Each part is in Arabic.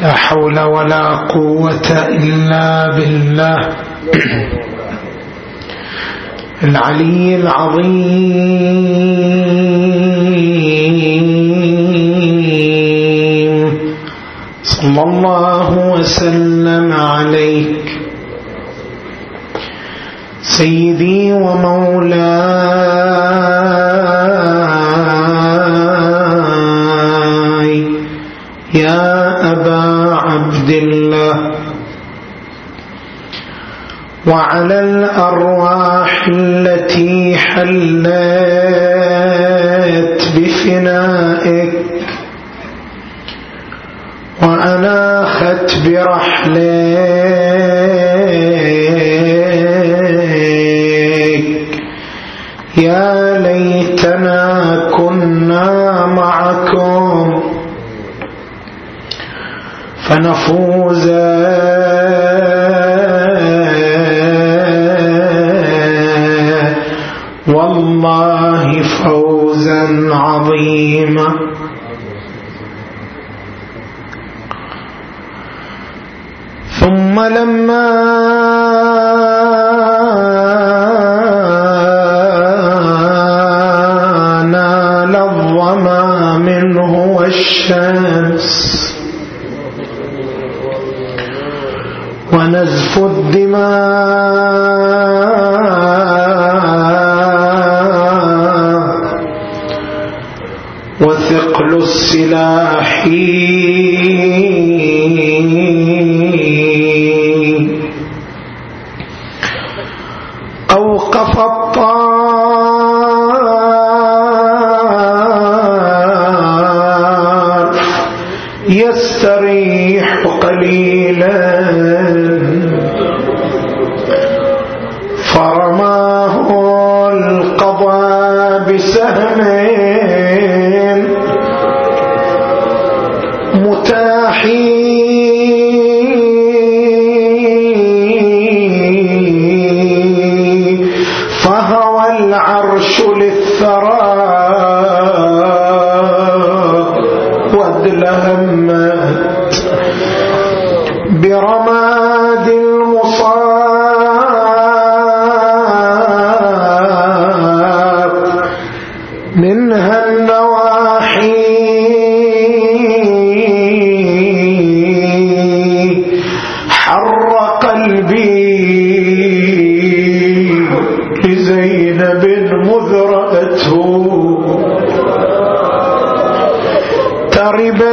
لا حول ولا قوة إلا بالله العلي العظيم. صلى الله وسلم عليك سيدي ومولاي يا أبا عبد الله، وعلى الأرواح التي حلت بفنائك وأناخت برحلك، يا ليتنا كنا معكم فنفوز والله فوزا عظيما. ثم لما نال الظما منه والشمس ونزف الدماء وثقل السلاح أوقف الطار يستريح قليلا فرماه القضاء بسهم متاحي فهوى العرش للثرى وادلهمت برماد المصاب منها النواحي حر قلبي لزينب مذ رأته ترب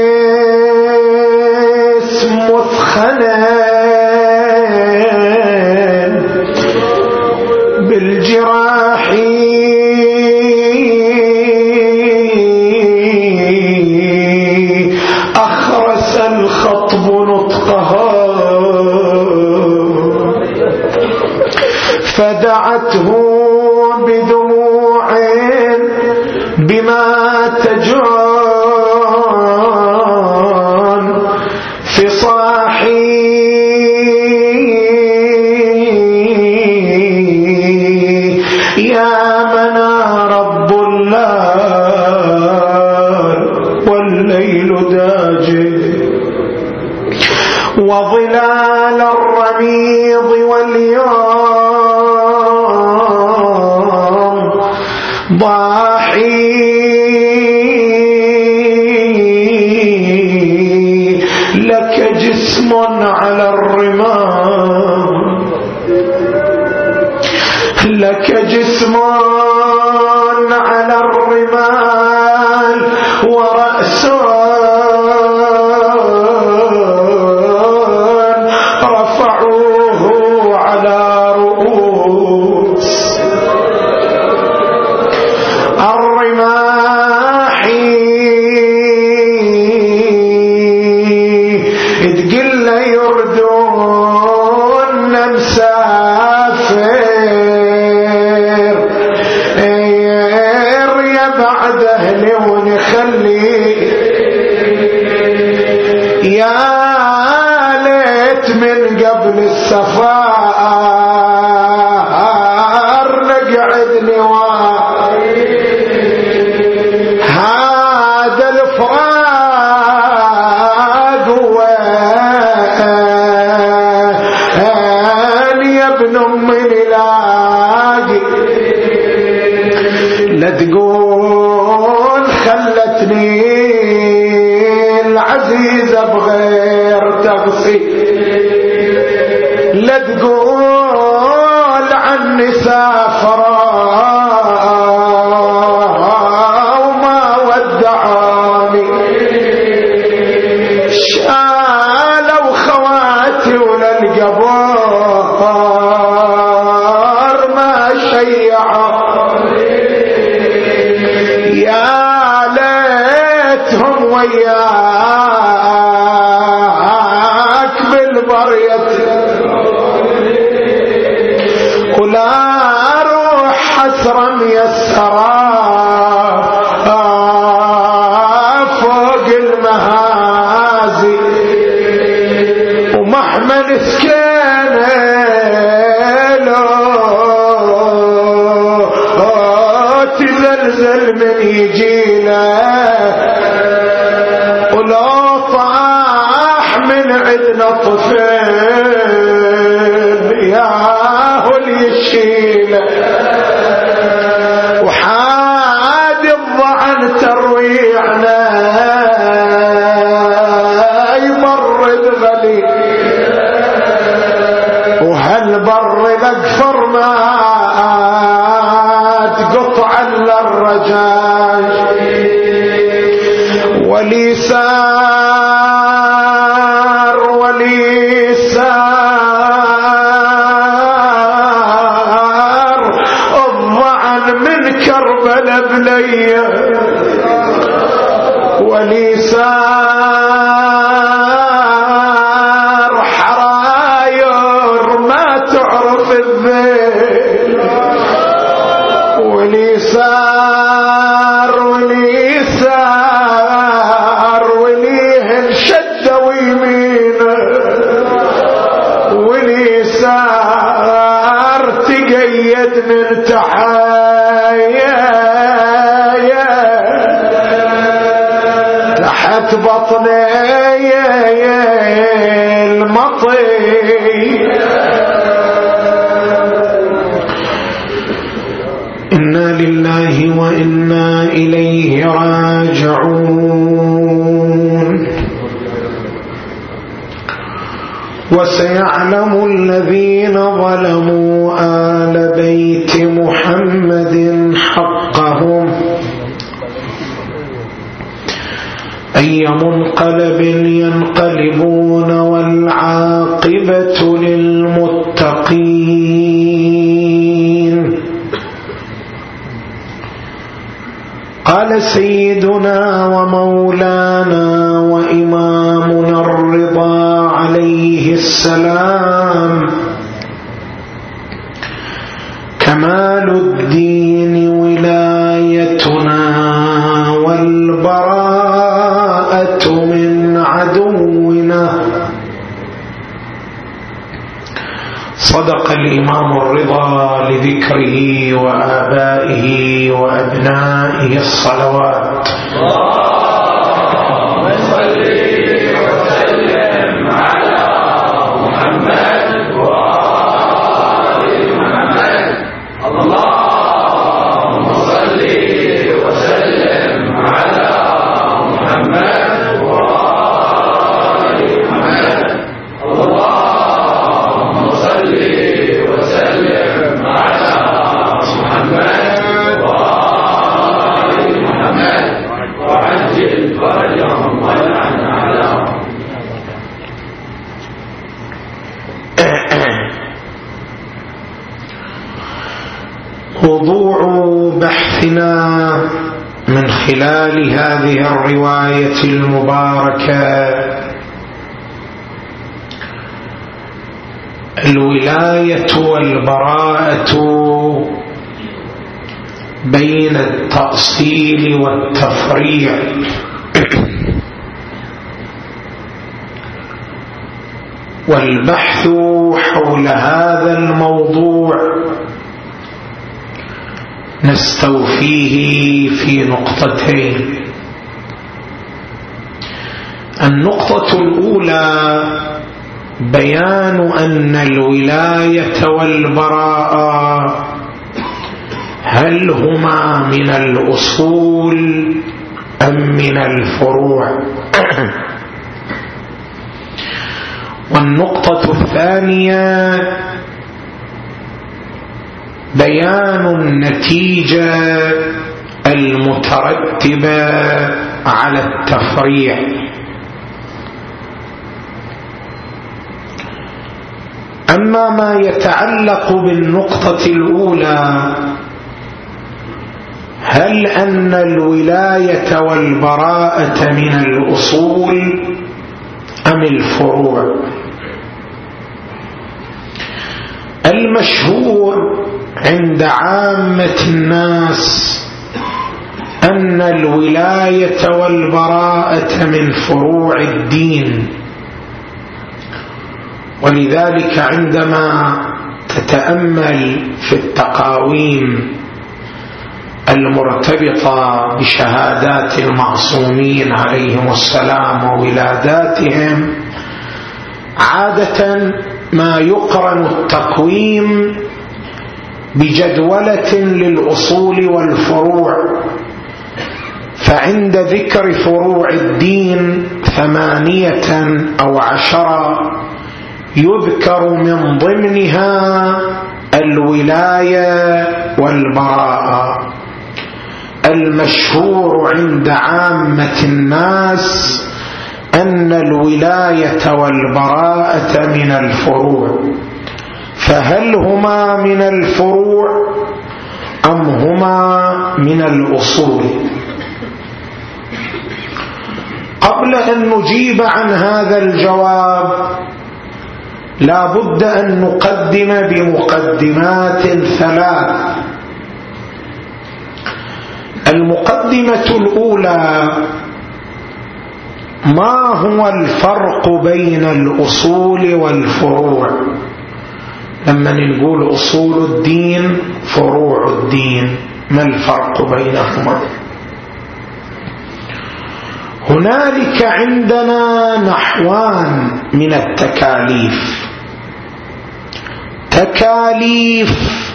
الجسم مثخنا بالجراح أخرس الخطب نطقها فدعته بدموع بما تجان فصاحي يا منا رب الليل والليل داجل وظلال الرميض واليوم ضاحي لك جسم على الرمال لك جسم على الرمال ورأس رفعوه على رؤوس الرماح تقل يردون مسافر يا بعد اهلي ونخلي يا ليت من قبل السفر نقعد لواء هذا الفراق هو عزيزة بغير تفصيل، لا تقول عني سافرة وما ودعاني، شالوا خواتي وللقبر ما شيعوني، يا ليتهم وياك بالبر ولا روح حسرا ميسرا فوق المهازي، ومحمل سكينه تزلزل من يجينا، ولو طاح من عدنا طفل ياهو يشيله، وحاد الضعن ترويعنا يبرد غلي، وهالبرد اكثر ما تقطع الرجاج، ولي سار الضعن من كربلاء بليه، ولي سار حراير ما تعرف الذيل، ولي سار وليهن شدة ويمينه، ولي سار تقيد من تحت بطني المطي، إنا لله وإنا إليه راجعون. وسيعلم الذين ظلموا آل بيت محمد حقهم أي منقلب ينقلبون والعاقبة للمتقين. قال سيدنا ومولانا وإمامنا الرضا عليه السلام: كمال الدين ولايتنا والبراءة من عدونا. صدق الإمام الرضا لذكره وآبائه وأبنائه الصلوات. اللهم صل وسلم على محمد وآل محمد. اللهم صل وسلم على محمد وآل محمد. اللهم صل وسلم على محمد وآل محمد وعجل فرجهم والعن عليهم. موضوع بحثنا من خلال هذه الرواية المباركة الولاية والبراءة بين التأصيل والتفريع. والبحث حول هذا الموضوع نستوفيه في نقطتين. النقطة الأولى بيان أن الولاية والبراءة هل هما من الأصول أم من الفروع؟ النقطة الثانية بيان النتيجة المترتبة على التفريع. أما ما يتعلق بالنقطة الأولى، هل أن الولاية والبراءة من الأصول أم الفروع؟ المشهور عند عامة الناس أن الولاية والبراءة من فروع الدين، ولذلك عندما تتأمل في التقاويم المرتبطة بشهادات المعصومين عليهم السلام وولاداتهم، عادة ما يقرن التقويم بجدولة للأصول والفروع، فعند ذكر فروع الدين 8 أو 10 يذكر من ضمنها الولاية والبراءة. المشهور عند عامة الناس أن الولاية والبراءة من الفروع، فهل هما من الفروع أم هما من الأصول؟ قبل أن نجيب عن هذا الجواب لا بد أن نقدم بمقدمات 3. المقدمة الأولى: ما هو الفرق بين الأصول والفروع؟ لما نقول أصول الدين فروع الدين، ما الفرق بينهما؟ هنالك عندنا نحوان من التكاليف: تكاليف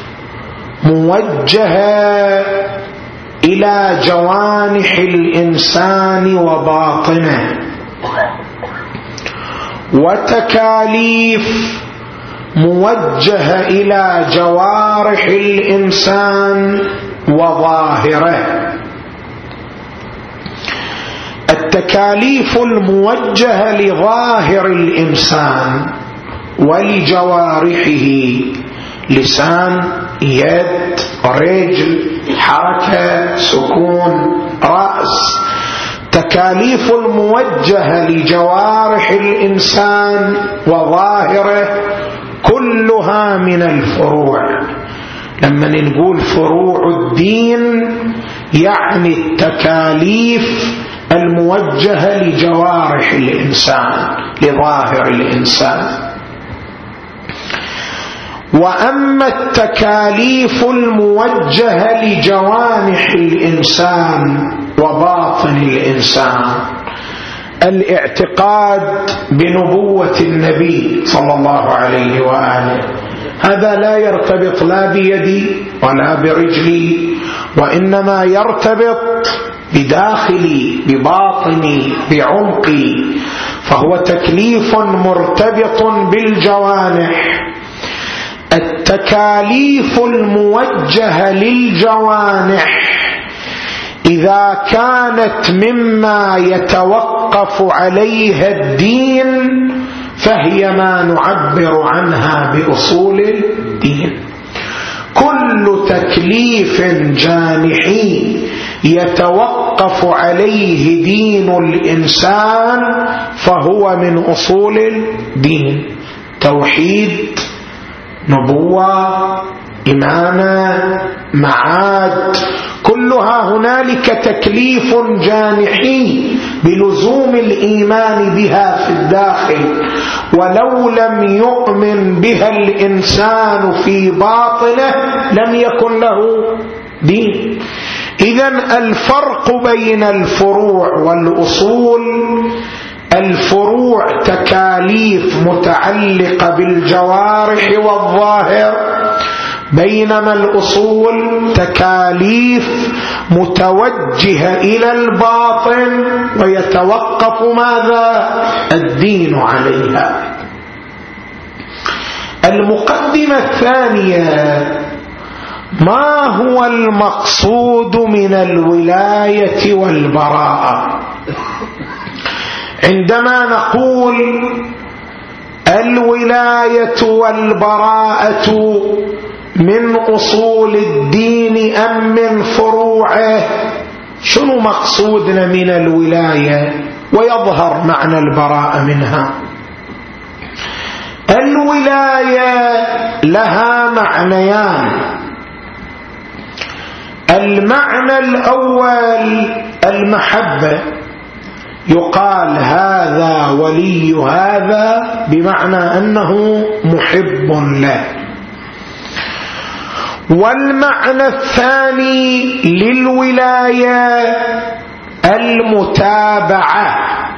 موجهة إلى جوانح الإنسان وباطنه، وتكاليف موجهة إلى جوارح الإنسان وظاهره. التكاليف الموجهة لظاهر الإنسان ولجوارحه: لسان، يد، رجل، حركة، سكون، رأس. تكاليف الموجهة لجوارح الإنسان وظاهره كلها من الفروع. لما نقول فروع الدين يعني التكاليف الموجهة لجوارح الإنسان، لظاهر الإنسان. وأما التكاليف الموجهة لجوانح الإنسان وباطن الإنسان: الاعتقاد بنبوة النبي صلى الله عليه وآله، هذا لا يرتبط لا بيدي ولا برجلي، وإنما يرتبط بداخلي، بباطني، بعمقي، فهو تكليف مرتبط بالجوانح. التكاليف الموجهة للجوانح إذا كانت مما يتوقف عليها الدين فهي ما نعبر عنها بأصول الدين. كل تكليف جانحي يتوقف عليه دين الإنسان فهو من أصول الدين: توحيد، نبوة، إمامة، معاد، كلها هنالك تكليف جانحي بلزوم الإيمان بها في الداخل، ولو لم يؤمن بها الإنسان في باطنه لم يكن له دين. إذن الفرق بين الفروع والأصول: الفروع تكاليف متعلقة بالجوارح والظاهر، بينما الأصول تكاليف متوجهة إلى الباطن ويتوقف ماذا؟ الدين عليها. المقدمة الثانية: ما هو المقصود من الولاية والبراءة؟ عندما نقول الولاية والبراءة من أصول الدين أم من فروعه، شنو مقصودنا من الولاية؟ ويظهر معنى البراءة منها. الولاية لها معنيان: المعنى الأول المحبة، يقال هذا ولي هذا بمعنى أنه محب له. والمعنى الثاني للولاية المتابعة،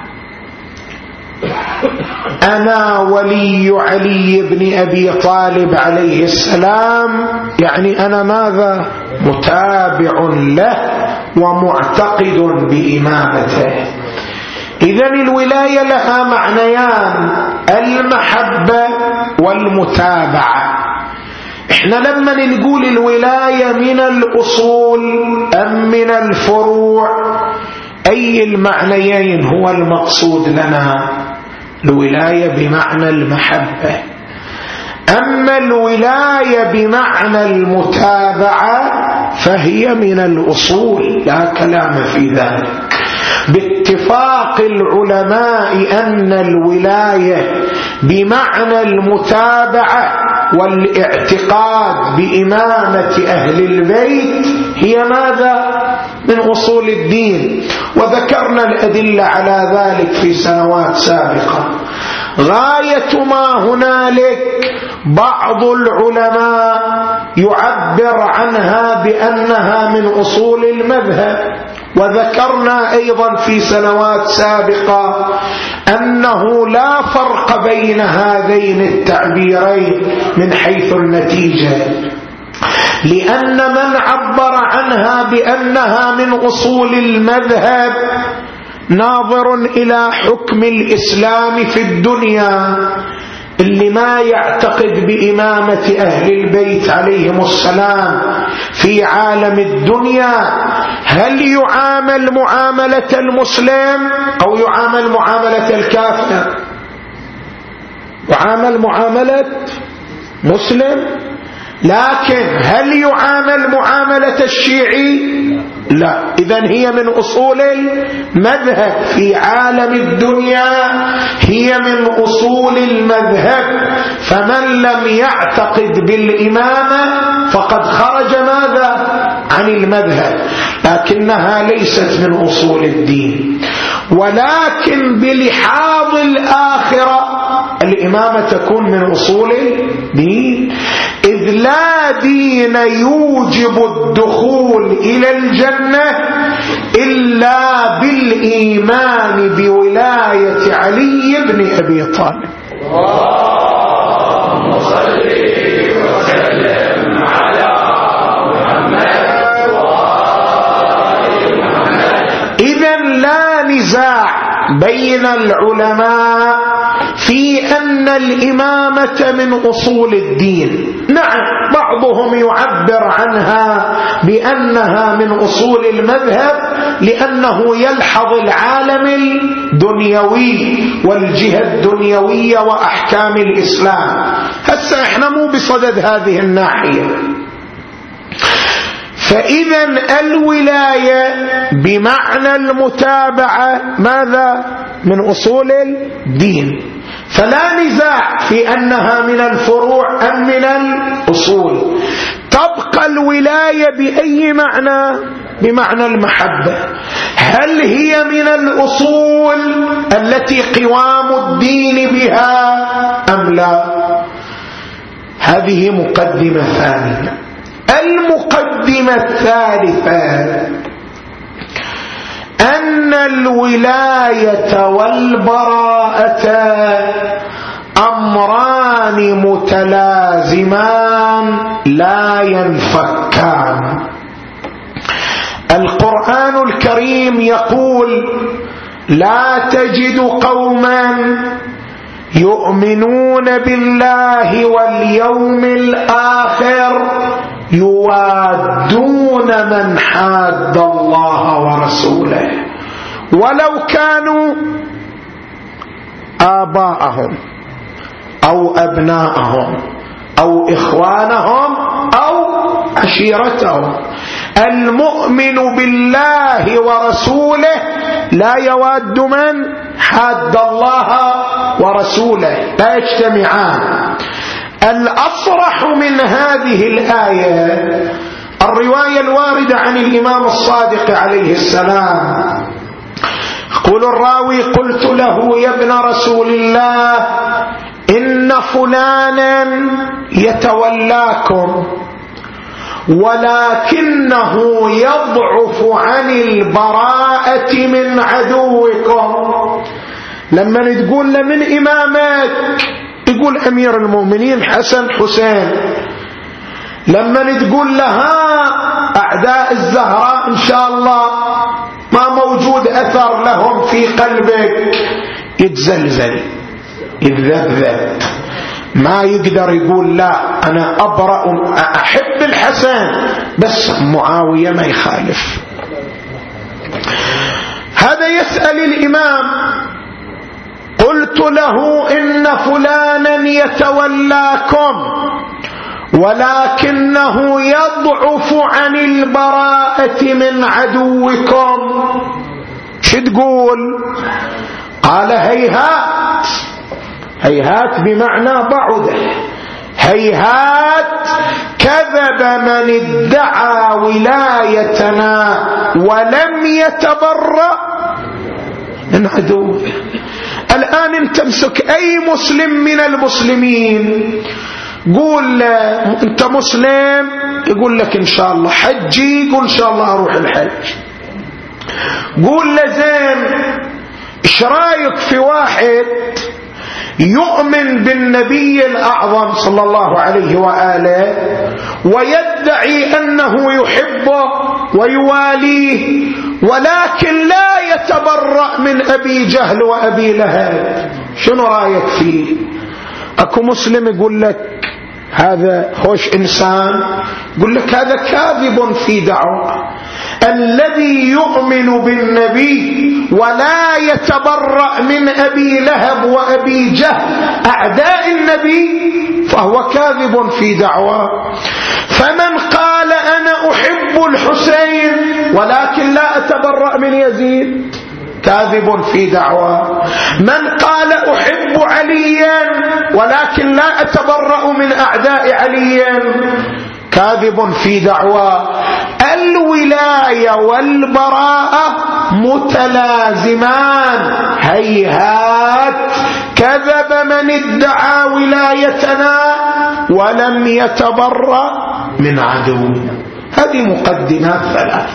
أنا ولي علي بن أبي طالب عليه السلام، يعني أنا ماذا؟ متابع له ومعتقد بإمامته. إذن الولاية لها معنيان: المحبة والمتابعة. احنا لما نقول الولاية من الأصول أم من الفروع، أي المعنيين هو المقصود لنا؟ الولاية بمعنى المحبة. أما الولاية بمعنى المتابعة فهي من الأصول، لا كلام في ذلك، باتفاق العلماء أن الولاية بمعنى المتابعة والاعتقاد بإمامة أهل البيت هي ماذا؟ من أصول الدين. وذكرنا الأدلة على ذلك في سنوات سابقة. غاية ما هنالك بعض العلماء يعبر عنها بأنها من أصول المذهب، وذكرنا أيضا في سنوات سابقة أنه لا فرق بين هذين التعبيرين من حيث النتيجة، لأن من عبر عنها بأنها من أصول المذهب ناظر إلى حكم الإسلام في الدنيا، اللي ما يعتقد بإمامة أهل البيت عليهم السلام في عالم الدنيا هل يعامل معاملة المسلم أو يعامل معاملة الكافر؟ يعامل معاملة مسلم. لكن هل يعامل معاملة الشيعي؟ لا. إذن هي من أصول المذهب في عالم الدنيا، هي من أصول المذهب. فمن لم يعتقد بالإمامة فقد خرج ماذا؟ عن المذهب، لكنها ليست من أصول الدين. ولكن بلحاظ الآخرة الإمامة تكون من أصول الدين، إذ لا دين يوجب الدخول إلى الجنة إلا بالإيمان بولاية علي بن أبي طالب. اللهم صل وسلم على محمد وآل محمد. إذن لا نزاع بين العلماء في أن الإمامة من أصول الدين. نعم، بعضهم يعبر عنها بأنها من أصول المذهب لأنه يلحظ العالم الدنيوي والجهة الدنيوية وأحكام الإسلام. هسه احنا مو بصدد هذه الناحية. فإذا الولاية بمعنى المتابعة ماذا؟ من أصول الدين، فلا نزاع في أنها من الفروع أم من الأصول. تبقى الولاية بأي معنى؟ بمعنى المحبة. هل هي من الأصول التي قوام الدين بها أم لا؟ هذه مقدمة ثانية. المقدمة الثالثة أن الولاية والبراءة أمران متلازمان لا ينفكان. القرآن الكريم يقول: لا تجد قوما يؤمنون بالله واليوم الآخر يوادون من حاد الله ورسوله ولو كانوا آباءهم أو أبناءهم أو إخوانهم أو عشيرتهم. المؤمن بالله ورسوله لا يواد من حاد الله ورسوله، لا يجتمعان. الأصرح من هذه الآية الرواية الواردة عن الإمام الصادق عليه السلام، يقول الراوي: قلت له يا ابن رسول الله إن فلانا يتولاكم ولكنه يضعف عن البراءة من عدوكم. لما تقول له من إمامك يقول أمير المؤمنين حسن حسين، لما تقول لها أعداء الزهراء إن شاء الله ما موجود أثر لهم في قلبك، يتزلزل يتذبذب، ما يقدر يقول لا أنا أبرأ أحب الحسن بس معاوية ما يخالف. هذا يسأل الإمام: قلت له إن فلانا يتولاكم ولكنه يضعف عن البراءة من عدوكم، شو تقول؟ قال: هيهات. هيهات بمعنى بعد، هيهات كذب من ادعى ولايتنا ولم يتبرأ من عدوه. الآن انت تمسك أي مسلم من المسلمين قول انت مسلم، يقول لك ان شاء الله حجي، يقول ان شاء الله اروح الحج. قول له زين ايش رايك في واحد يؤمن بالنبي الأعظم صلى الله عليه وآله ويدعي أنه يحبه ويواليه ولكن لا يتبرأ من أبي جهل وأبي لهب، شنو رأيك فيه؟ أكو مسلم يقول لك هذا خوش إنسان، يقول لك هذا كاذب في دعوة. الذي يؤمن بالنبي ولا يتبرأ من أبي لهب وأبي جهل أعداء النبي فهو كاذب في دعوة. فمن قال أنا أحب الحسين ولكن لا أتبرأ من يزيد كاذب في دعوة. من قال أحب عليا ولكن لا أتبرأ من أعداء عليا كاذب في دعوى. الولاية والبراءة متلازمان، هيهات كذب من ادعى ولايتنا ولم يتبرأ من عدو. هذه مقدمات ثلاث.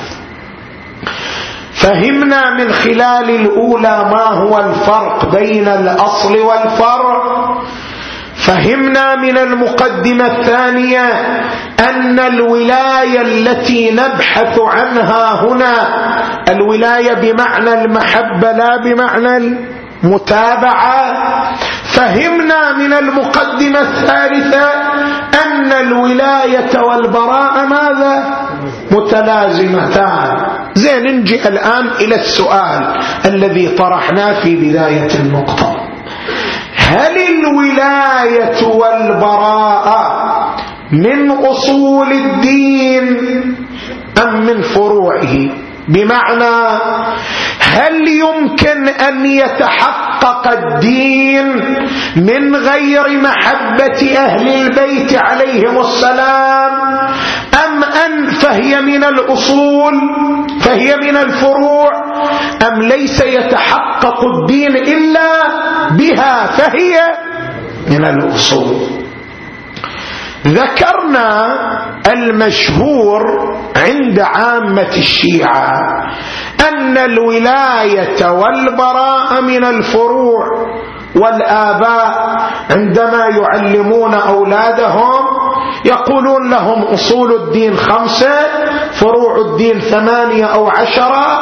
فهمنا من خلال الأولى ما هو الفرق بين الأصل والفرع. فهمنا من المقدمة الثانية أن الولاية التي نبحث عنها هنا الولاية بمعنى المحبة لا بمعنى المتابعة. فهمنا من المقدمة الثالثة أن الولاية والبراءة ماذا؟ متلازمتان. زين، نجي الآن إلى السؤال الذي طرحناه في بداية النقطة: هل الولاية والبراءة من أصول الدين أم من فروعه؟ بمعنى هل يمكن أن يتحقق الدين من غير محبة أهل البيت عليهم السلام، أم أن فهي من الأصول، فهي من الفروع، أم ليس يتحقق الدين إلا بها فهي من الأصول؟ ذكرنا المشهور عند عامة الشيعة أن الولاية والبراءة من الفروع، والآباء عندما يعلمون أولادهم يقولون لهم أصول الدين 5، فروع الدين 8 أو 10،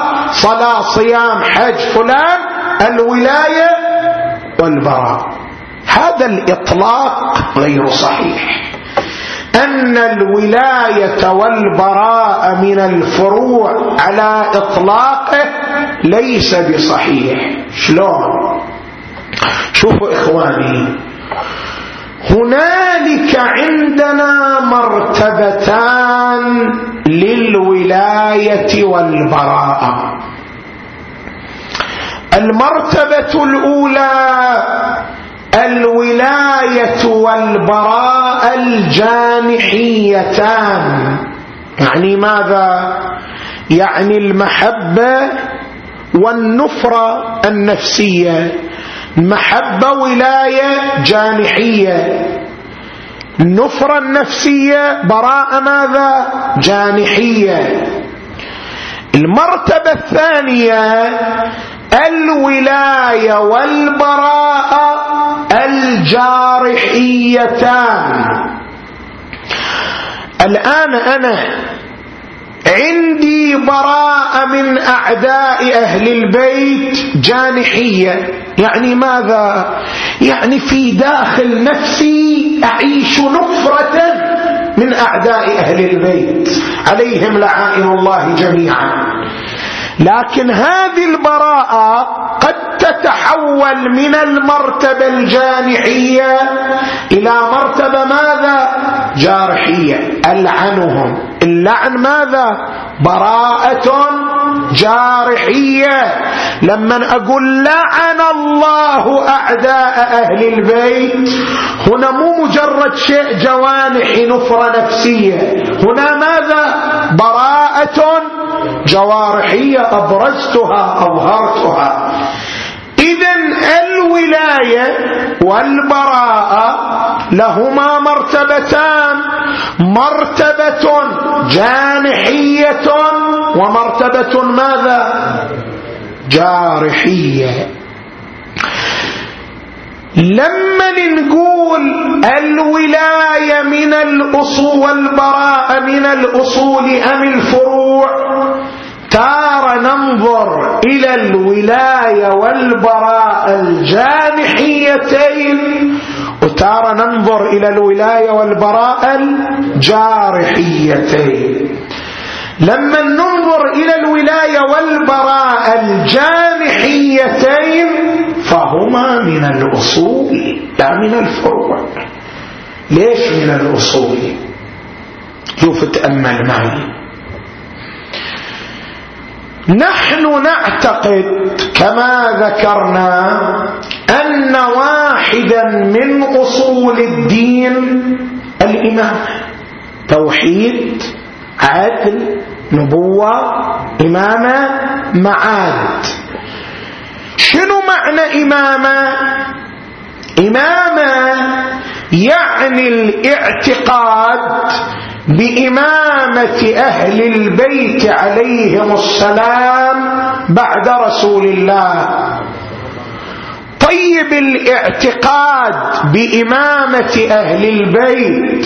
صلاة صيام حج فلان، الولاية والبراءة. هذا الإطلاق غير صحيح. أن الولاية والبراءة من الفروع على إطلاقه ليس بصحيح. شلون؟ شوفوا إخواني، هنالك عندنا مرتبتان للولاية والبراءة. المرتبة الأولى الولاية والبراءة الجانحيتان. يعني ماذا؟ يعني المحبة والنفرة النفسية. المحبة ولاية جانحية، النفرة النفسية براءة ماذا؟ جانحية. المرتبة الثانية الولاية والبراءة الجارحيتان. الآن أنا عندي براءة من أعداء أهل البيت جانحية. يعني ماذا؟ يعني في داخل نفسي أعيش نفرة من أعداء أهل البيت عليهم لعائن الله جميعا. لكن هذه البراءة قد تتحول من المرتبة الجانحية إلى مرتبة ماذا؟ جارحية. ألعنهم. اللعن ماذا؟ براءة جارحية. لما أقول لعن الله أعداء أهل البيت، هنا مو مجرد شيء جوانحي نفرة نفسية، هنا ماذا؟ براءة جوارحية أبرزتها أظهرتها. إذن الولاية والبراءة لهما مرتبتان، مرتبة جانحية ومرتبة ماذا؟ جارحية. لما نقول الولاية من الأصول والبراءة من الأصول أم الفروع، تارة ننظر إلى الولاية والبراءة الجانحيتين، وتارة ننظر إلى الولاية والبراءة الجارحيتين. لما ننظر إلى الولاية والبراءة الجانحيتين فهما من الأصول لا من الفروع. ليش من الأصول؟ شوف تأمل معي. نحن نعتقد كما ذكرنا أن واحدا من أصول الدين الإمامة، توحيد، عدل، نبوة، إمامة، معاد. شنو معنى إمامة؟ إمامة يعني الاعتقاد بإمامة أهل البيت عليهم السلام بعد رسول الله. طيب الاعتقاد بإمامة أهل البيت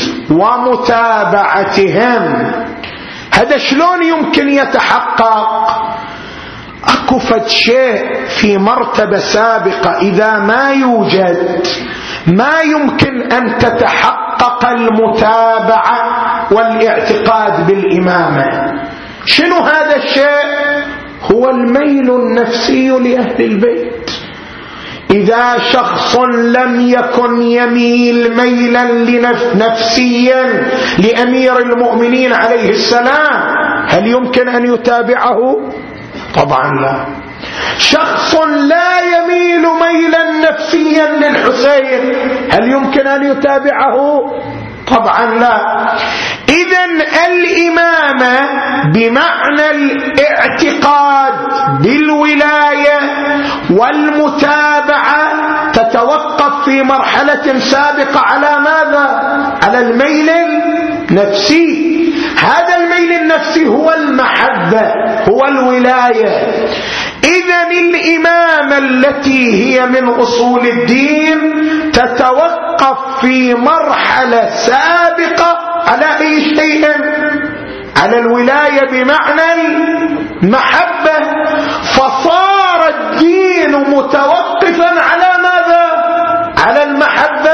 ومتابعتهم هذا شلون يمكن يتحقق؟ أكو فد شيء في مرتبة سابقة إذا ما يوجد ما يمكن أن تتحقق المتابعة والاعتقاد بالإمامة. شنو هذا الشيء؟ هو الميل النفسي لأهل البيت. إذا شخص لم يكن يميل ميلا نفسيا لأمير المؤمنين عليه السلام، هل يمكن أن يتابعه؟ طبعا لا. شخص لا يميل ميلا نفسيا للحسين، هل يمكن أن يتابعه؟ طبعا لا. إذن الإمامة بمعنى الاعتقاد بالولاية والمتابعة تتوقف في مرحلة سابقة على ماذا؟ على الميل النفسي. هذا الميل النفسي هو المحبة، هو الولاية. إذن الإمامة التي هي من أصول الدين تتوقف في مرحلة سابقة على أي شيء؟ على الولاية بمعنى المحبة. فصار الدين متوقفا على ماذا؟ على المحبة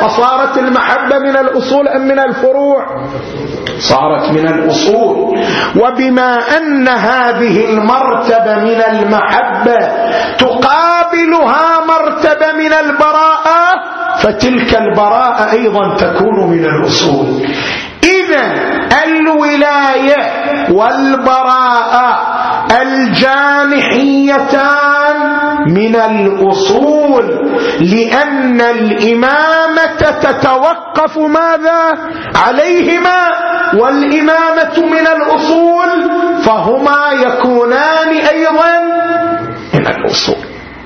فصارت المحبة من الأصول أم من الفروع؟ صارت من الأصول. وبما أن هذه المرتبة من المحبة تقابلها مرتبة من البراءة، فتلك البراءة أيضا تكون من الأصول. إذن الولاية والبراءة الجانحيتان من الأصول، لأن الإمامة تتوقف ماذا عليهما، والإمامة من الأصول، فهما يكونان أيضا من الأصول.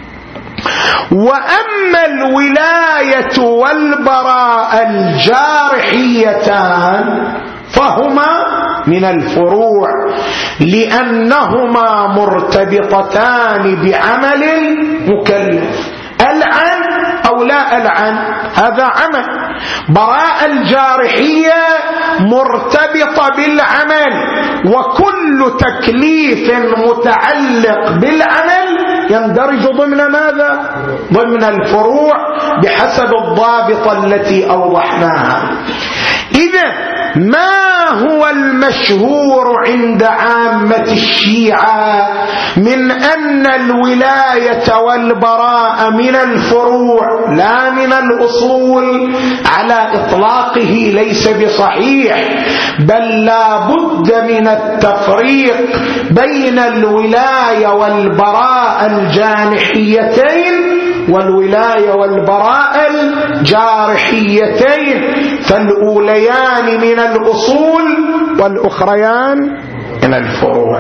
وأما الولاية والبراءة الجارحيتان فهما من الفروع، لأنهما مرتبطتان بعمل مكلف. ألعن أو لا ألعن هذا عمل. براءة الجارحية مرتبطة بالعمل، وكل تكليف متعلق بالعمل يندرج ضمن ماذا؟ ضمن الفروع بحسب الضابطة التي أوضحناها. إذن ما هو المشهور عند عامة الشيعة من أن الولاية والبراءة من الفروع لا من الأصول على إطلاقه ليس بصحيح، بل لا بد من التفريق بين الولاية والبراءة الجانحيتين والولاية والبراءة الجارحيتين، فالأوليان من الأصول والأخريان من الفروع.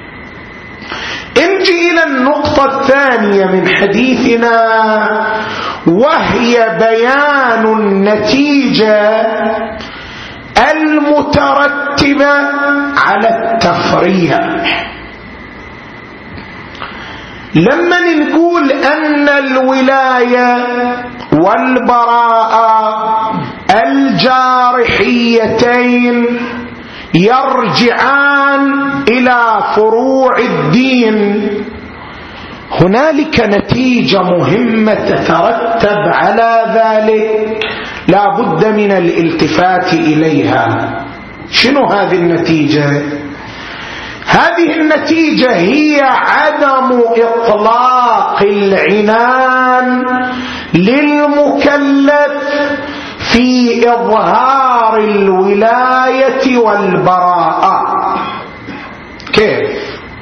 انجي إلى النقطة الثانية من حديثنا، وهي بيان النتيجة المترتبة على التفريع. لما نقول أن الولاية والبراءة الجارحيتين يرجعان إلى فروع الدين، هنالك نتيجة مهمة تترتب على ذلك لا بد من الالتفات إليها. شنو هذه النتيجة؟ هذه النتيجة هي عدم إطلاق العنان للمكلف في إظهار الولاية والبراءة. كيف؟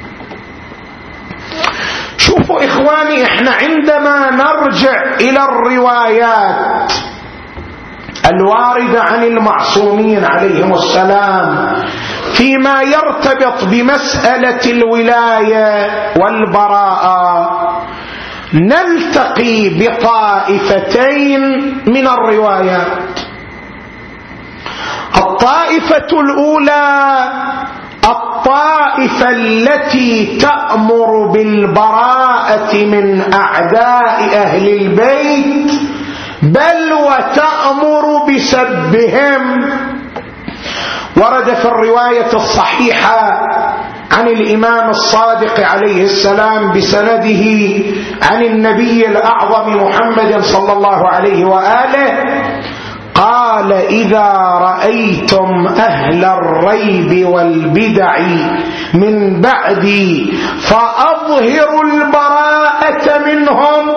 شوفوا إخواني، إحنا عندما نرجع إلى الروايات الواردة عن المعصومين عليهم السلام فيما يرتبط بمسألة الولاية والبراءة، نلتقي بطائفتين من الروايات. الطائفة الأولى الطائفة التي تأمر بالبراءة من أعداء أهل البيت، بل وتأمر بسبهم. ورد في الرواية الصحيحة عن الإمام الصادق عليه السلام بسنده عن النبي الأعظم محمد صلى الله عليه وآله قال: إذا رأيتم أهل الريب والبدع من بعدي فأظهروا البراءة منهم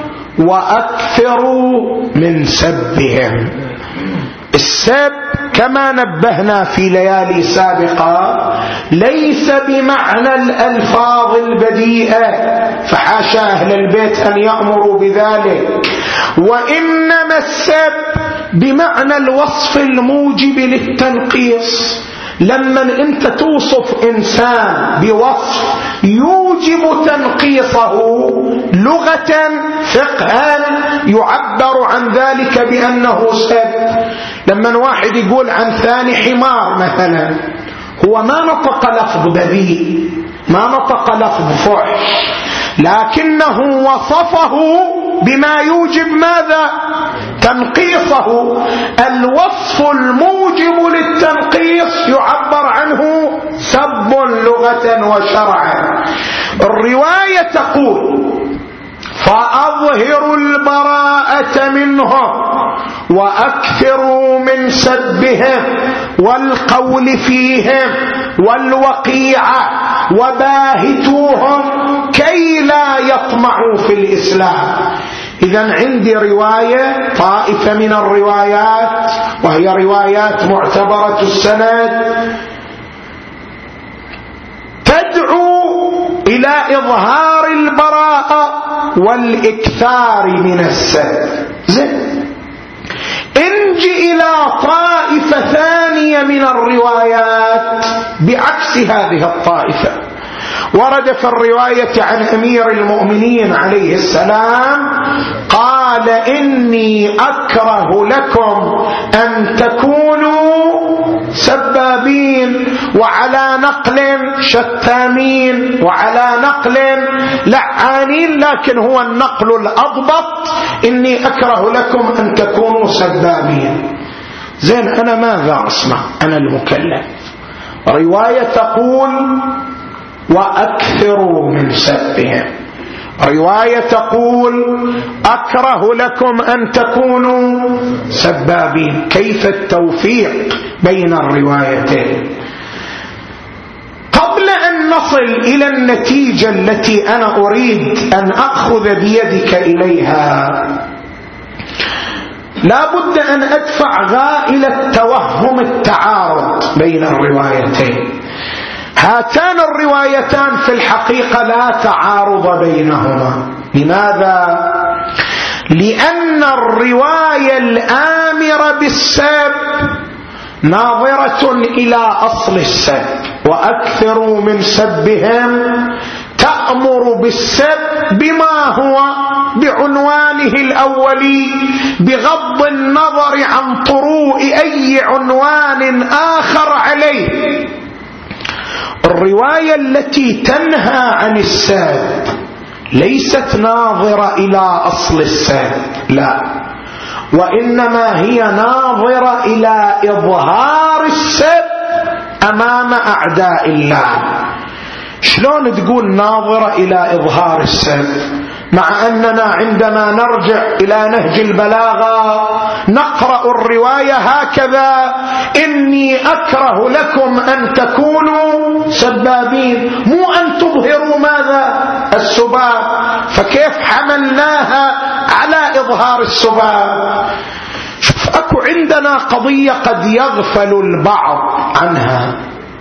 وأكثروا من سبهم. السب كما نبهنا في ليالي سابقة ليس بمعنى الألفاظ البذيئة، فحاشا أهل البيت أن يأمروا بذلك، وإنما السب بمعنى الوصف الموجب للتنقيص. لما أنت توصف إنسان بوصف يوجب تنقيصه لغة فقها يعبر عن ذلك بأنه سب. لما واحد يقول عن ثاني حمار مثلا، هو ما نطق لفظ بذيء، ما نطق لفظ فحش، لكنه وصفه بما يوجب ماذا؟ تنقيصه. الوصف الموجب للتنقيص يعبر عنه سب لغة وشرعا. الرواية تقول: فأظهروا البراءة منهم وأكثروا من سبهم والقول فيهم والوقيعة وباهتوهم كي لا يطمعوا في الإسلام. إذن عندي رواية، طائفة من الروايات وهي روايات معتبرة السند، تدعو إلى إظهار البراءة والإكثار من السب. انجي إلى طائفة ثانية من الروايات بعكس هذه الطائفة. ورد في الرواية عن أمير المؤمنين عليه السلام قال: إني أكره لكم أن تكونوا سبابين، وعلى نقل شتامين، وعلى نقل لعانين، لكن هو النقل الأضبط: إني أكره لكم أن تكونوا سبابين. زين، أنا ماذا أصنع؟ أنا المكلف. رواية تقول: وأكثروا من سبهم، رواية تقول: أكره لكم أن تكونوا سبابين. كيف التوفيق بين الروايتين؟ قبل أن نصل إلى النتيجة التي أنا أريد أن أخذ بيدك إليها، لا بد أن أدفع غائل توهم التعارض بين الروايتين. هاتان الروايتان في الحقيقة لا تعارض بينهما. لماذا؟ لأن الرواية الآمرة بالسب ناظرة إلى أصل السب، وأكثروا من سبهم تأمر بالسب بما هو بعنوانه الأولي بغض النظر عن طروء أي عنوان آخر عليه. الرواية التي تنهى عن السب ليست ناظرة إلى أصل السب، لا، وإنما هي ناظرة إلى إظهار السب أمام أعداء الله. شلون تقول ناظرة إلى إظهار السب مع أننا عندما نرجع إلى نهج البلاغة نقرأ الرواية هكذا: إني أكره لكم أن تكونوا سبابين، مو أن تظهروا ماذا؟ السباب. فكيف حملناها على إظهار السباب؟ شوف، أكو عندنا قضية قد يغفل البعض عنها.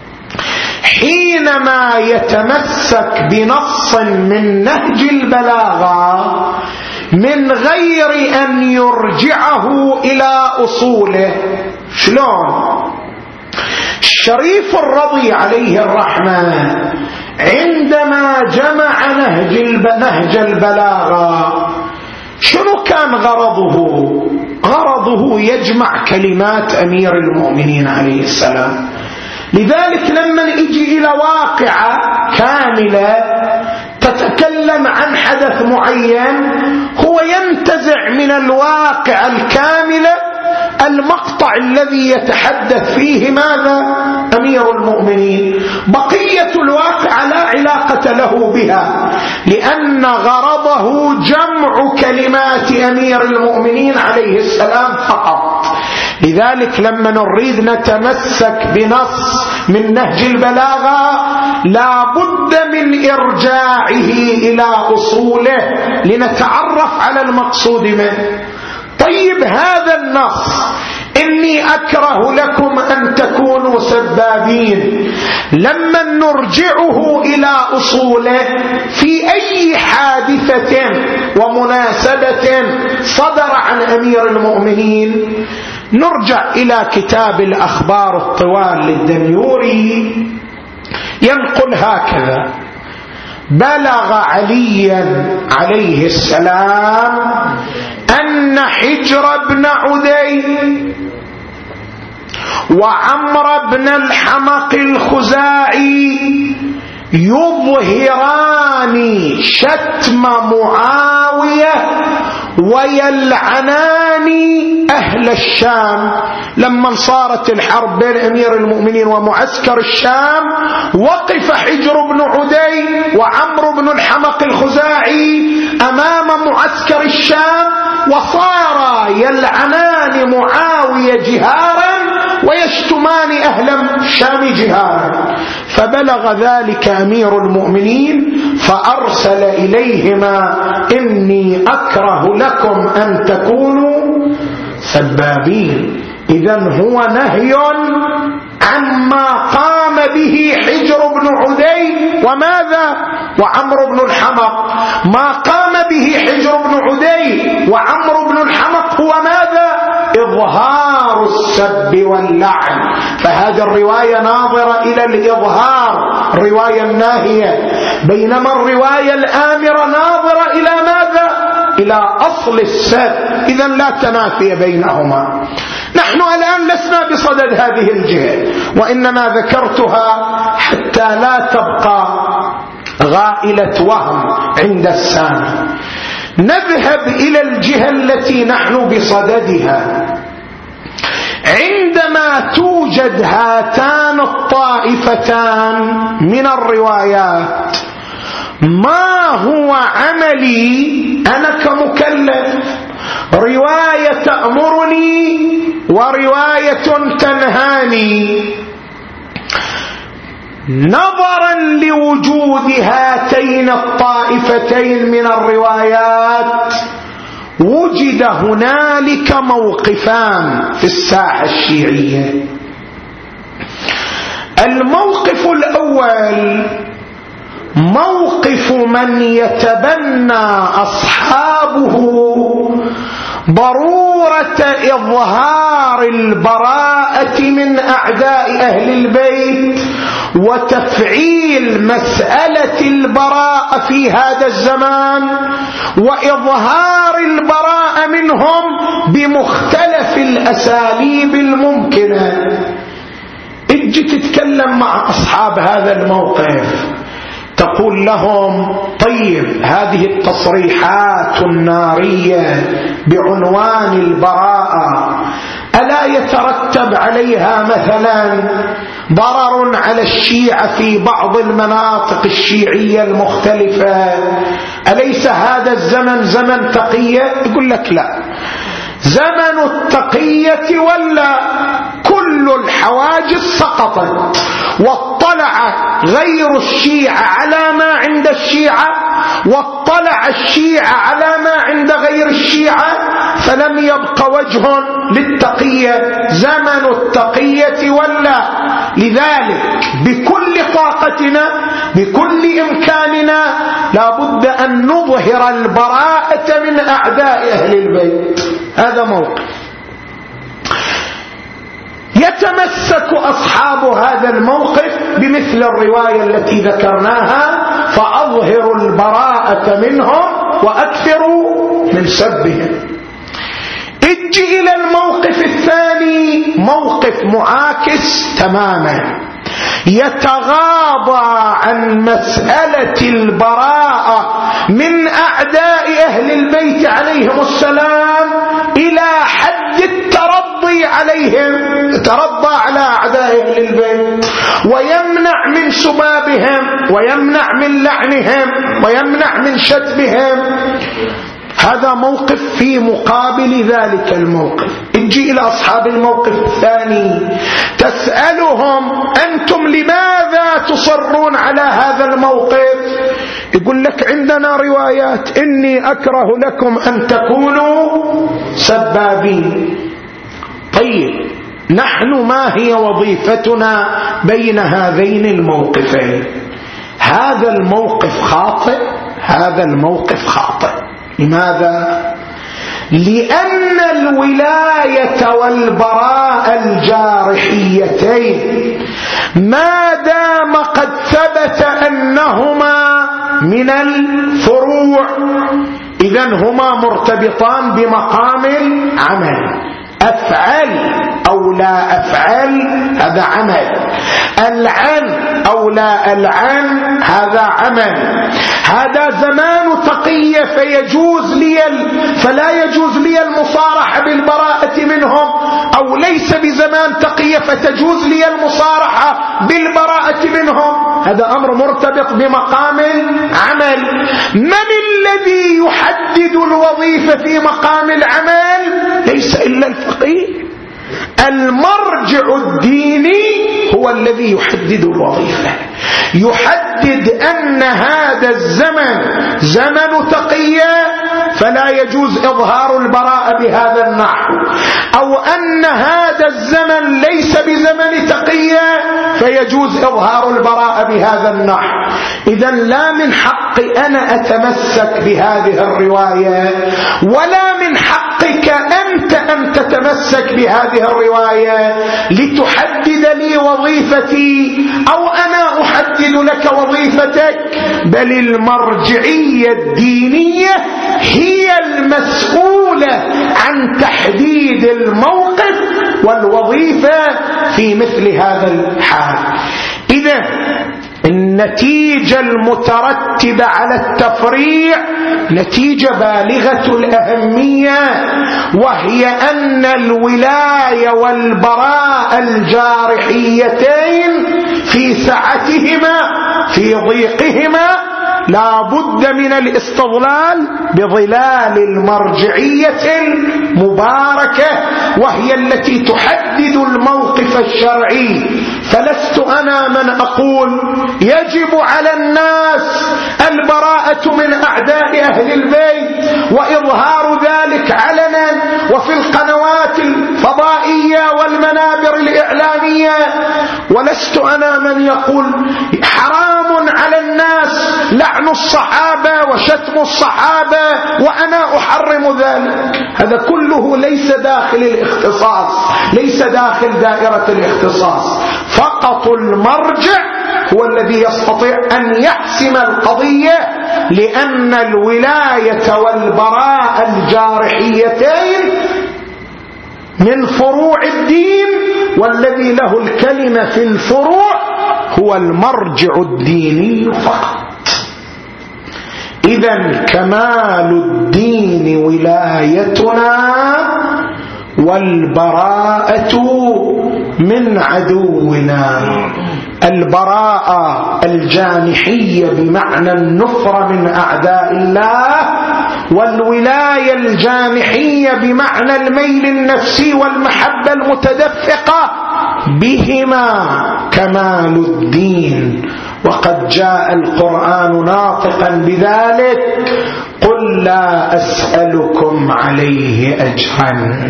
حينما يتمسك بنص من نهج البلاغة من غير أن يرجعه إلى أصوله، شلون؟ الشريف الرضي عليه الرحمة عندما جمع نهج البلاغة شنو كان غرضه؟ غرضه يجمع كلمات أمير المؤمنين عليه السلام. لذلك لما يجي إلى واقعة كاملة تتكلم عن حدث معين، هو ينتزع من الواقع الكاملة المقطع الذي يتحدث فيه ماذا؟ أمير المؤمنين. بقية الواقع لا علاقة له بها، لأن غرضه جمع كلمات أمير المؤمنين عليه السلام فقط. لذلك لما نريد نتمسك بنص من نهج البلاغة لا بد من إرجاعه إلى أصوله لنتعرف على المقصود منه. طيب، هذا النص إني أكره لكم أن تكونوا سبابين، لما نرجعه إلى أصوله في أي حادثة ومناسبة صدر عن أمير المؤمنين، نرجع إلى كتاب الأخبار الطوال للدنيوري، ينقل هكذا: بلغ عليا عليه السلام أن حجر بن عدي وعمر بن الحمق الخزاعي يظهران شتم معاوية ويلعنان أهل الشام. لما صارت الحرب بين أمير المؤمنين ومعسكر الشام، وقف حجر بن عدي وعمر بن الحمق الخزاعي أمام معسكر الشام، وصار يلعنان معاوية جهارا ويشتمان أهل الشام جهارا. فبلغ ذلك أمير المؤمنين فأرسل إليهما: إني أكره لكم أن تكونوا سبابين. إذن هو نهي عما قام به حجر بن عدي وماذا؟ وعمرو بن الحمق. ما قام به حجر بن عدي وعمرو بن الحمق هو ماذا؟ إظهار السب واللعن. فهذه الرواية ناظرة إلى الإظهار، الرواية الناهية، بينما الرواية الآمرة ناظرة إلى ماذا؟ إلى أصل السب. إذن لا تنافي بينهما. نحن الآن لسنا بصدد هذه الجهة، وإنما ذكرتها حتى لا تبقى غائلة وهم عند السامع. نذهب إلى الجهة التي نحن بصددها. عندما توجد هاتان الطائفتان من الروايات، ما هو عملي أنا كمكلف؟ رواية تأمرني ورواية تنهاني. نظرا لوجود هاتين الطائفتين من الروايات، وجد هنالك موقفان في الساحة الشيعية. الموقف الأول موقف من يتبنى أصحابه ضرورة إظهار البراءة من أعداء أهل البيت وتفعيل مسألة البراءة في هذا الزمان وإظهار البراءة منهم بمختلف الأساليب الممكنة. اجي تتكلم مع أصحاب هذا الموقف، تقول لهم: طيب، هذه التصريحات النارية بعنوان البراءة ألا يترتب عليها مثلا ضرر على الشيعة في بعض المناطق الشيعية المختلفة؟ أليس هذا الزمن زمن تقية؟ يقول لك: لا، زمن التقية ولا كل الحواجز سقطت، واطلع غير الشيعة على ما عند الشيعة، واطلع الشيعة على ما عند غير الشيعة، فلم يبق وجه للتقية. زمن التقية ولا. لذلك بكل طاقتنا بكل إمكاننا لابد أن نظهر البراءة من أعداء أهل البيت. هذا موقف. يتمسك أصحاب هذا الموقف بمثل الرواية التي ذكرناها: فأظهروا البراءة منهم وأكثروا من سبهم. اجي إلى الموقف الثاني، موقف معاكس تماما، يتغاضى عن مسألة البراءة من أعداء أهل البيت عليهم السلام إلى حد الترضي عليهم، ترضى على أعداء أهل البيت ويمنع من سبابهم ويمنع من لعنهم ويمنع من شتمهم. هذا موقف في مقابل ذلك الموقف. اجي إلى أصحاب الموقف الثاني، تسألهم: أنتم لماذا تصرون على هذا الموقف؟ يقول لك: عندنا روايات إني أكره لكم أن تكونوا سبابين. طيب، نحن ما هي وظيفتنا بين هذين الموقفين؟ هذا الموقف خاطئ، هذا الموقف خاطئ. لماذا؟ لأن الولاية والبراءة الجارحيتين ما دام قد ثبت أنهما من الفروع، إذن هما مرتبطان بمقام العمل. أفعل أو لا أفعل هذا عمل، العن أو لا العن هذا عمل. هذا زمان تقية فلا يجوز لي المصارحة بالبراءة منهم، أو ليس بزمان تقية فتجوز لي المصارحة بالبراءة منهم. هذا أمر مرتبط بمقام العمل. من الذي يحدد الوظيفة في مقام العمل؟ المرجع الديني هو الذي يحدد الوظيفة، يحدد أن هذا الزمن زمن تقية فلا يجوز إظهار البراءة بهذا النحو، أو أن هذا الزمن ليس بزمن تقية فيجوز إظهار البراءة بهذا النحو. إذن لا من حقي أنا أتمسك بهذه الرواية، ولا من حقك أنت أن تتمسك بهذه الرواية لتحدد لي وظيفتي أو أنا أحدد لك وظيفتك، بل المرجعية الدينية هي المسؤولة عن تحديد الموقف والوظيفة في مثل هذا الحال. إذن النتيجة المترتبة على التفريع نتيجة بالغة الأهمية، وهي أن الولاية والبراءة الجارحيتين في سعتهما في ضيقهما لا بد من الاستظلال بظلال المرجعية المباركة، وهي التي تحدد الموقف الشرعي. فلست أنا من أقول يجب على الناس البراءة من أعداء أهل البيت وإظهار ذلك علنا وفي القنوات الفضائية والمنابر الإعلامية، ولست أنا من يقول حرام على الناس لعن الصحابة وشتم الصحابة وأنا أحرم ذلك. هذا كله ليس داخل الاختصاص، ليس داخل دائرة الاختصاص. فقط المرجع هو الذي يستطيع أن يحسم القضية، لأن الولاية والبراءة الجارحيتين من فروع الدين، والذي له الكلمة في الفروع هو المرجع الديني فقط. إذن كمال الدين ولايتنا والبراءة من عدونا. البراءة الجانحية بمعنى النفرة من أعداء الله، والولاية الجانحية بمعنى الميل النفسي والمحبة المتدفقة، بهما كمال الدين. وقد جاء القرآن ناطقا بذلك: قل لا أسألكم عليه أجرا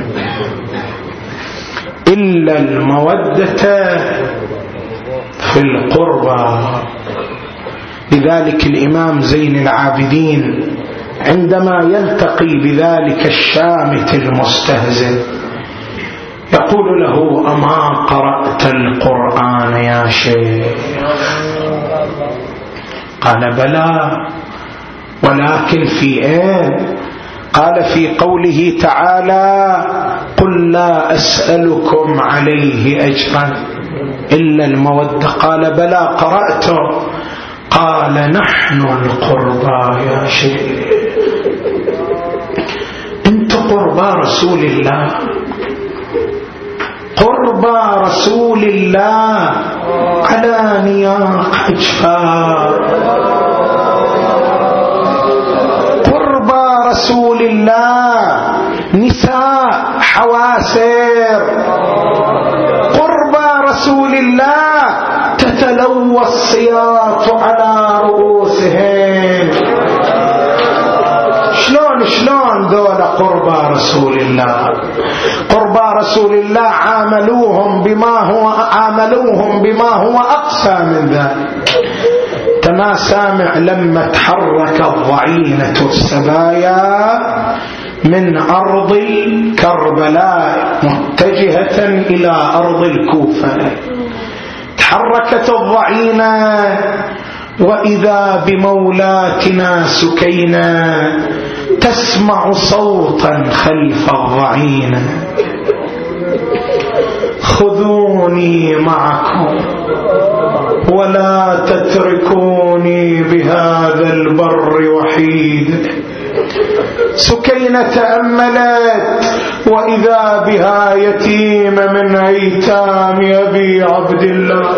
إلا المودة في القربى. لذلك الإمام زين العابدين عندما يلتقي بذلك الشامت المستهزئ يقول له: أما قرأت القرآن يا شيخ؟ قال: بلى، ولكن في ايه؟ قال: في قوله تعالى: قل لا أسألكم عليه أجرا إلا المودة. قال: بلى قرأته. قال: نحن القربى يا شيخ، انت قربى رسول الله، قربى رسول الله على نياق أجفار، قربى رسول الله نساء حواسر، قربى رسول الله تتلوى السياط على رؤوسهم. شلون ذولا قربى رسول الله؟ قربى رسول الله عاملوهم بما هو أقسى من ذلك. تما سامع لما تحرك الضعينة السبايا من أرض كربلاء متجهة إلى أرض الكوفة، تحركت الضعينة وإذا بمولاتنا سكينة تسمع صوتا خلف الضعينة: خذوني معكم ولا تتركوني بهذا البر وحيد. سكينة تأملت وإذا بها يتيمة من أيتام أبي عبد الله.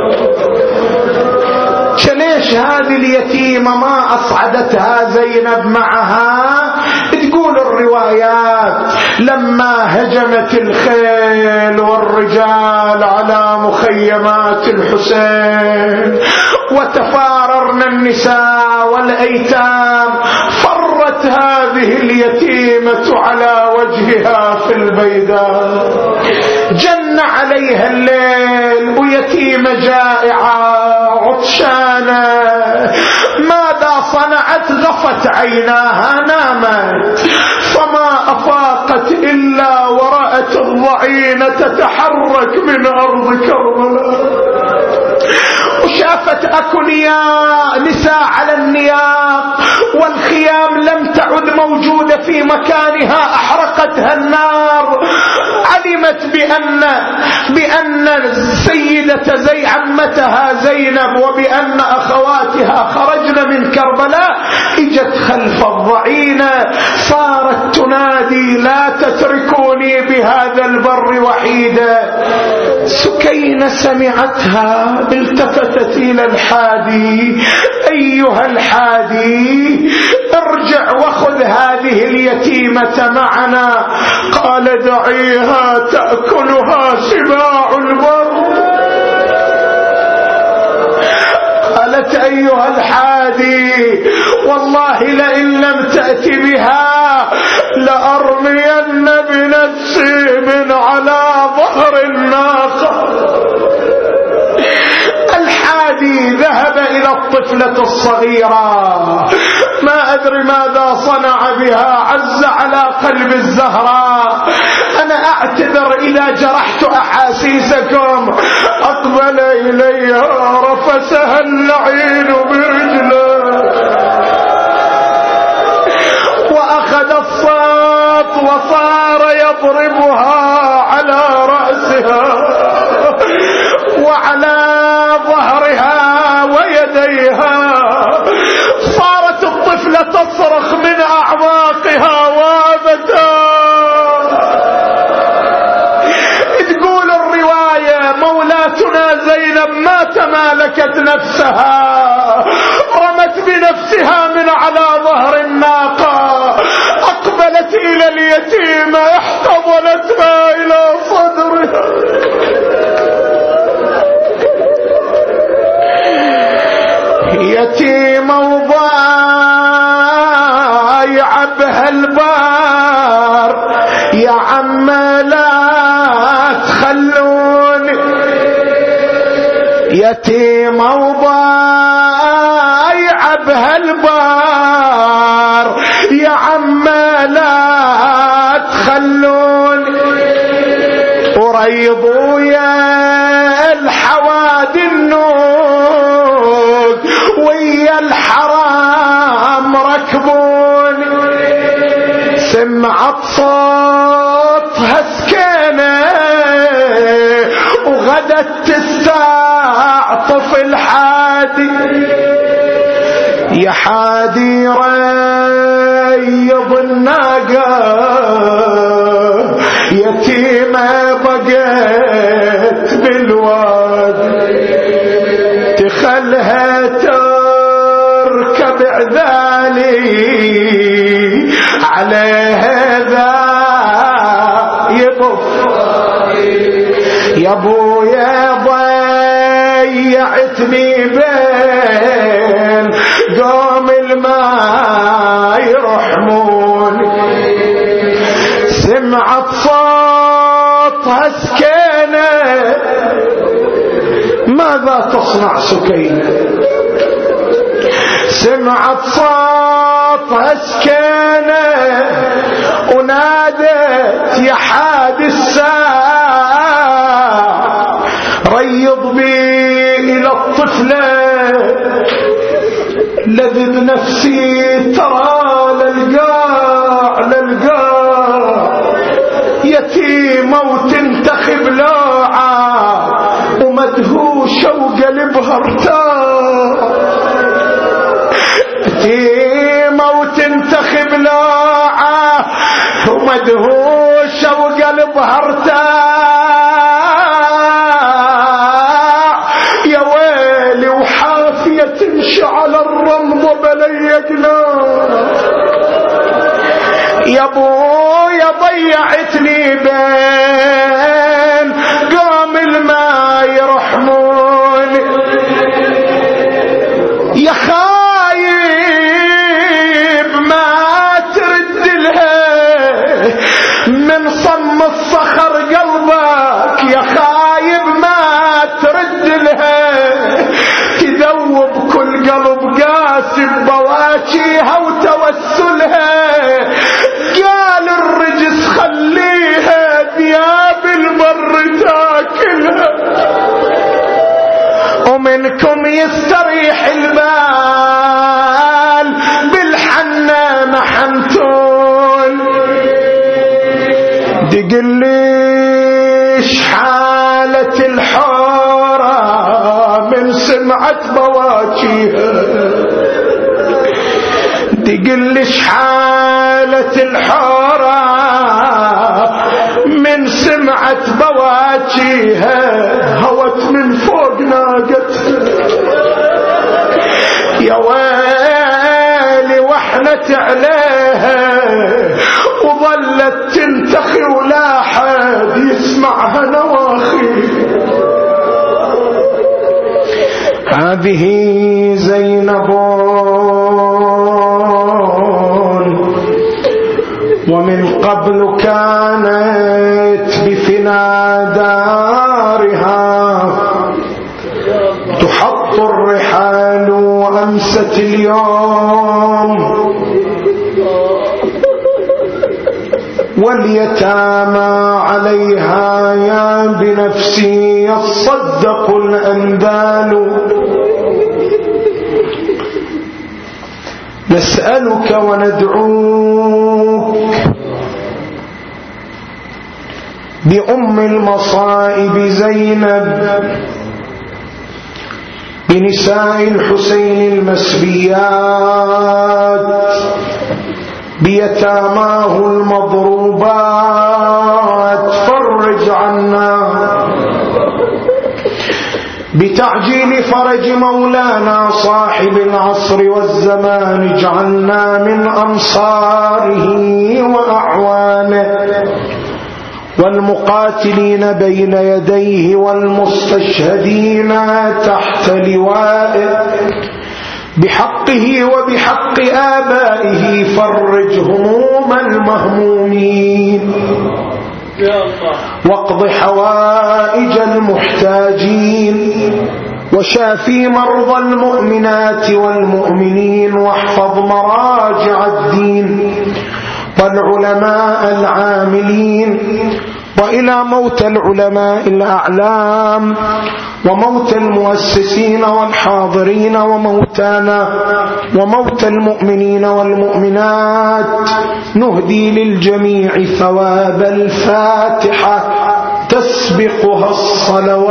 ليش هذه اليتيمة ما أصعدتها زينب معها؟ تقول الروايات لما هجمت الخيل والرجال على مخيمات الحسين وتفاررن النساء والأيتام، فرت هذه اليتيمة على وجهها في البيداء، جن عليها الليل ويتيمة جائعة عطشانة، ماذا صنعت؟ غفت عيناها نامت، فما أفاقت إلا ورأت الضعينة تتحرك من أرض كربلاء، وشافت أكو نساء على النياق والخيام لم تعد موجودة في مكانها، أحرقتها النار. علمت بأن سيدة عمتها زينب وبأن أخواتها خرجن من كربلاء، اجت خلف الضعينة، صارت تنادي لا تتركوني بهذا البر وحيدة. سكينة سمعتها التفتت إلى الحادي، أيها الحادي ارجع وخذ هذه اليتيمة معنا. قال دعيها تأكلها سباع البر. قالت أيها الحادي والله لئن لم تأت بها لأرمين بنفسي من على ظهر الناقة. الحادي ذهب إلى الطفلة الصغيرة، ما أدري ماذا صنع بها، عز على قلب الزهراء. أنا أعتذر إذا جرحت أحاسيسكم. أقبل إليها رفسها اللعين برجله وأخذ الصوت وصار يضربها على رأسها وعلى ظهرها ويديها. صارت الطفلة تصرخ من أعماقها وابتا. تقول الرواية مولاتنا زينب ما تمالكت نفسها، رمت بنفسها من على ظهر الناقة، أقبلت إلى اليتيمة احتضنتها إلى صدرها. يتيمة وضايعة بهالبار، يا عم لا تخلوني. يتيمة وضايعة بهالبار، يا عم لا تخلوني. وريضوا يا الحوادي النود ويا الحرام ركبوني. سمعت صوتها سكينة وغدت تستعطف الحادي. يا حادي ريض الناقة، يتيمة بقيت بالوادي، تخلها تركب عذالي عليها ذا يبف. يا ابويا ضيعتني بين قوم الماء يرحموني. سمعت صوتها سكينة، ماذا تصنع سكينة؟ سمعت صوتها سكينة ونادت يا حادي الساعة، ريض بي إلى الطفلة لذب نفسي ترى للقاع يتيمة وتنتخب لاعة ومدهوشة وقلبها ارتاح. يتيمة وتنتخب لاعة ومدهوشة وقلبها ارتاح. يا ويلي وحافية تمشي على الرمضة بلي قناع. يا ابويا ضيعتني بين قوم الماء يرحمون، يا خايب ما ترد لها من صم الصخر قلبك، يا خايب ما ترد لها تذوب كل قلب قاسي بواجيها وتوسلها. قال الرجس خليها ثياب البر تاكلها، ومنكم يستريح البال بالحنة محنتون. دقليش حالة الحورة من سمعة بواجيها، دقليش حالة الحورة من سمعة بواجيها، هوت من فوق ناقتها يا ويلي وحنت عليها، وظلت تنتخي ولا حد يسمعها نواخي. هذه زينب ومن قبل كانت بفنا دارها تحط الرحال، وأمست اليوم واليتامى عليها يا بنفسي يصدق الأندال. نسألك وندعوك بأم المصائب زينب بنساء الحسين المسبيات بيتاماه المضروبات، فرج عنا بتعجيل فرج مولانا صاحب العصر والزمان، اجعلنا من أنصاره وأعوانه والمقاتلين بين يديه والمستشهدين تحت لوائه بحقه وبحق آبائه. فرج هموم المهمومين واقض حوائج المحتاجين، وشافي مرضى المؤمنات والمؤمنين، واحفظ مراجع الدين والعلماء العاملين. وإلى موت العلماء الأعلام وموت المؤسسين والحاضرين وموتانا وموت المؤمنين والمؤمنات، نهدي للجميع ثواب الفاتحة تسبقها الصلوات.